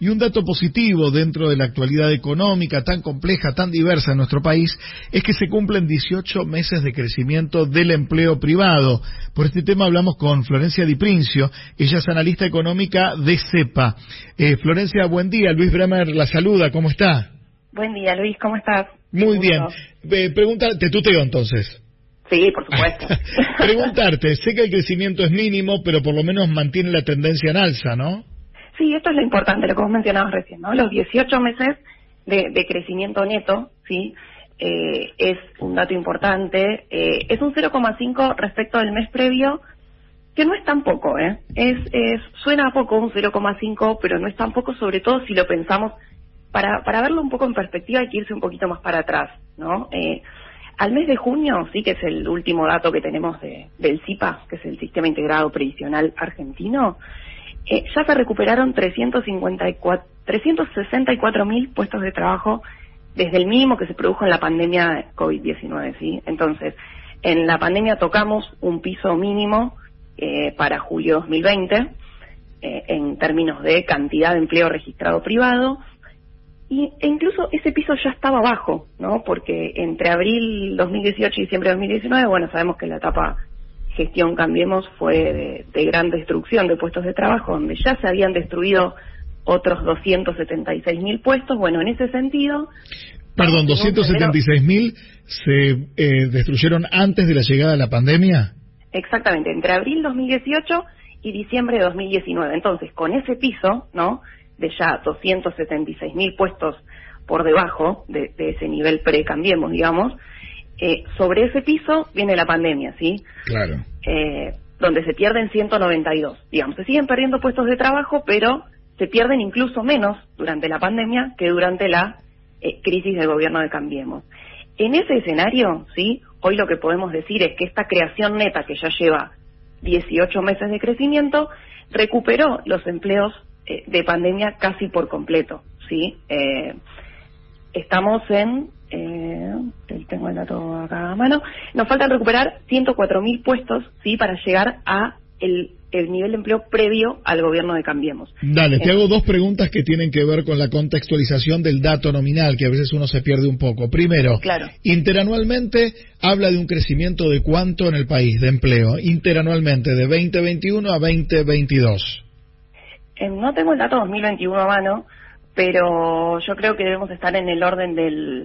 Y un dato positivo dentro de la actualidad económica tan compleja, tan diversa en nuestro país, es que se cumplen 18 meses de crecimiento del empleo privado. Por este tema hablamos con Florencia Di Princio, ella es analista económica de CEPA. Florencia, buen día, Luis Bremer la saluda, ¿cómo está? Buen día, Luis, ¿cómo estás? Muy bien. Te tuteo entonces. Sí, por supuesto. Preguntarte, sé que el crecimiento es mínimo, pero por lo menos mantiene la tendencia en alza, ¿no? Sí, esto es lo importante, lo que vos mencionabas recién, ¿no? Los 18 meses de crecimiento neto, ¿sí? Es un dato importante. Es un 0,5 respecto del mes previo, que no es tan poco, ¿eh? Suena poco un 0,5, pero no es tan poco, sobre todo si lo pensamos. Para verlo un poco en perspectiva hay que irse un poquito más para atrás, ¿no? Al mes de junio, sí, que es el último dato que tenemos del SIPA, que es el Sistema Integrado Previsional Argentino, ya se recuperaron 364.000 puestos de trabajo desde el mínimo que se produjo en la pandemia COVID-19, ¿sí? Entonces, en la pandemia tocamos un piso mínimo para julio 2020, en términos de cantidad de empleo registrado privado, e incluso ese piso ya estaba bajo, ¿no? Porque entre abril 2018 y diciembre de 2019, bueno, sabemos que la etapa gestión Cambiemos fue de gran destrucción de puestos de trabajo, donde ya se habían destruido otros 276.000 puestos. Bueno, en ese sentido... Perdón, 276.000 se destruyeron antes de la llegada de la pandemia. Exactamente, entre abril 2018 y diciembre de 2019. Entonces, con ese piso, ¿no?, de ya 276.000 puestos por debajo de ese nivel pre-Cambiemos, digamos, sobre ese piso viene la pandemia, ¿sí? Claro. Donde se pierden 192, digamos, se siguen perdiendo puestos de trabajo, pero se pierden incluso menos durante la pandemia que durante la crisis del gobierno de Cambiemos. En ese escenario, ¿sí?, hoy lo que podemos decir es que esta creación neta, que ya lleva 18 meses de crecimiento, recuperó los empleos de pandemia casi por completo, ¿sí? Estamos en... tengo el dato acá a mano. Nos faltan recuperar 104.000 puestos, ¿sí?, para llegar a el nivel de empleo previo al gobierno de Cambiemos. Dale, te hago dos preguntas que tienen que ver con la contextualización del dato nominal, que a veces uno se pierde un poco. Primero, claro, interanualmente habla de un crecimiento de cuánto en el país de empleo, interanualmente, de 2021 a 2022. No tengo el dato 2021 a mano, pero yo creo que debemos estar en el orden del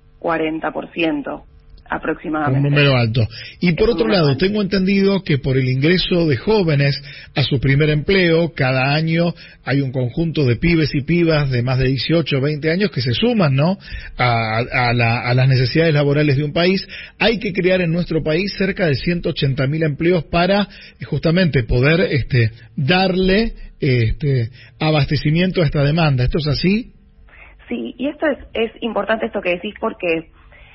40% aproximadamente. Un número alto. Y por otro lado, tengo entendido que por el ingreso de jóvenes a su primer empleo, cada año hay un conjunto de pibes y pibas de más de 18 o 20 años que se suman, ¿no?, a las necesidades laborales de un país. Hay que crear en nuestro país cerca de 180.000 empleos para justamente poder darle abastecimiento a esta demanda. ¿Esto es así? Sí, y esto es importante esto que decís, porque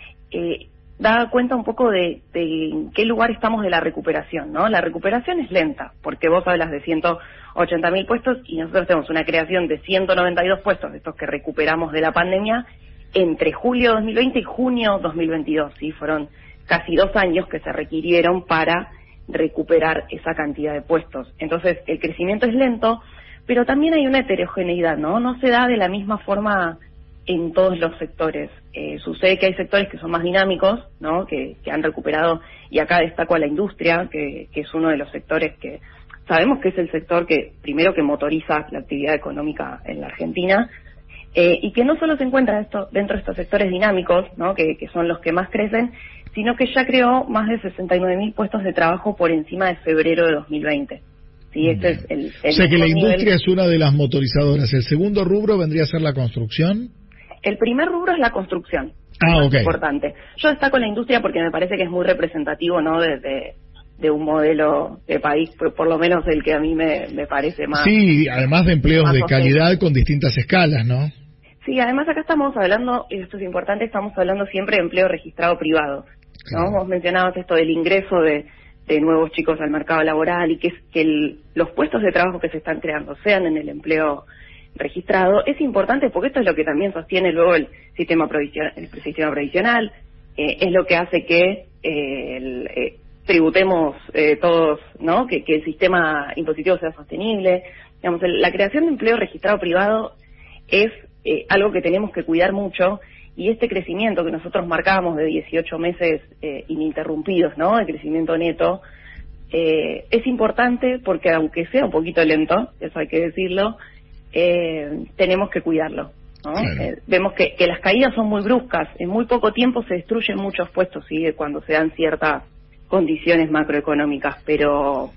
da cuenta un poco de en qué lugar estamos de la recuperación, ¿no? La recuperación es lenta, porque vos hablas de 180.000 puestos y nosotros tenemos una creación de 192 puestos, de estos que recuperamos de la pandemia, entre julio 2020 y junio 2022, ¿sí? Fueron casi 2 años que se requirieron para recuperar esa cantidad de puestos. Entonces, el crecimiento es lento, pero también hay una heterogeneidad, ¿no? No se da de la misma forma en todos los sectores. Sucede que hay sectores que son más dinámicos, ¿no?, que han recuperado, y acá destaco a la industria, que es uno de los sectores que sabemos que es el sector que motoriza la actividad económica en la Argentina, y que no solo se encuentra dentro de estos sectores dinámicos, ¿no?, que son los que más crecen, sino que ya creó más de 69.000 puestos de trabajo por encima de febrero de 2020. Sí, este es el o sea que la industria nivel. Es una de las motorizadoras. ¿El segundo rubro vendría a ser la construcción? El primer rubro es la construcción. Ok. Importante. Yo destaco la industria porque me parece que es muy representativo, ¿no?, de un modelo de país, por lo menos el que a mí me parece más... Sí, además de empleos de calidad con distintas escalas, ¿no? Sí, además acá estamos hablando, y esto es importante, estamos hablando siempre de empleo registrado privado, ¿no? Claro. Vos mencionabas esto del ingreso de nuevos chicos al mercado laboral y que los puestos de trabajo que se están creando sean en el empleo registrado. Es importante porque esto es lo que también sostiene luego el sistema previsional, es lo que hace que tributemos todos, ¿no?, que el sistema impositivo sea sostenible. Digamos, la creación de empleo registrado privado es algo que tenemos que cuidar mucho, y este crecimiento que nosotros marcábamos de 18 meses ininterrumpidos, ¿no?, de crecimiento neto, es importante porque aunque sea un poquito lento, eso hay que decirlo, tenemos que cuidarlo, ¿no? Claro. Vemos que las caídas son muy bruscas, en muy poco tiempo se destruyen muchos puestos, ¿sí?, cuando se dan ciertas condiciones macroeconómicas, pero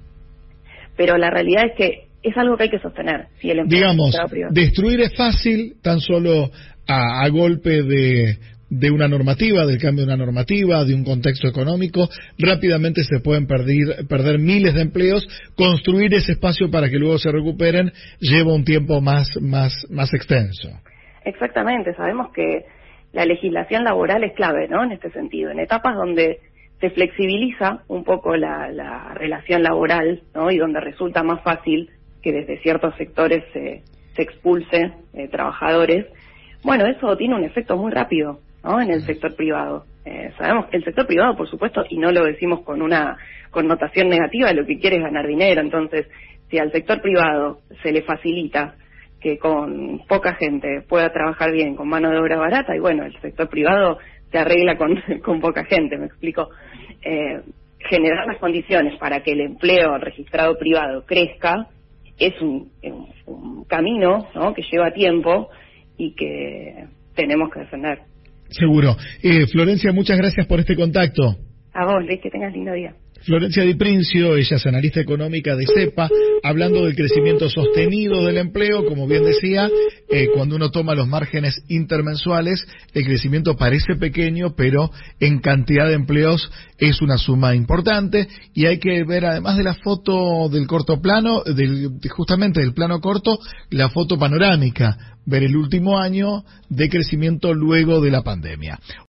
la realidad es que es algo que hay que sostener. Si el digamos, destruir es fácil, tan solo a golpe de una normativa, del cambio de una normativa, de un contexto económico, rápidamente se pueden perder miles de empleos. Construir ese espacio para que luego se recuperen lleva un tiempo más extenso. Exactamente, sabemos que la legislación laboral es clave, ¿no?, en este sentido, en etapas donde se flexibiliza un poco la relación laboral, ¿no?, y donde resulta más fácil que desde ciertos sectores se expulse trabajadores. Bueno, eso tiene un efecto muy rápido, ¿no?, en el sector privado. Sabemos que el sector privado, por supuesto, y no lo decimos con una connotación negativa, lo que quiere es ganar dinero. Entonces, si al sector privado se le facilita que con poca gente pueda trabajar bien, con mano de obra barata, y bueno, el sector privado se arregla con poca gente, me explico. Generar las condiciones para que el empleo registrado privado crezca es un camino, ¿no?, que lleva tiempo y que tenemos que defender. Seguro. Florencia, muchas gracias por este contacto. A vos, Luis, que tengas lindo día. Florencia Di Princio, ella es analista económica de CEPA, hablando del crecimiento sostenido del empleo. Como bien decía, cuando uno toma los márgenes intermensuales, el crecimiento parece pequeño, pero en cantidad de empleos es una suma importante, y hay que ver, además de la foto del corto plano, justamente del plano corto, la foto panorámica, ver el último año de crecimiento luego de la pandemia.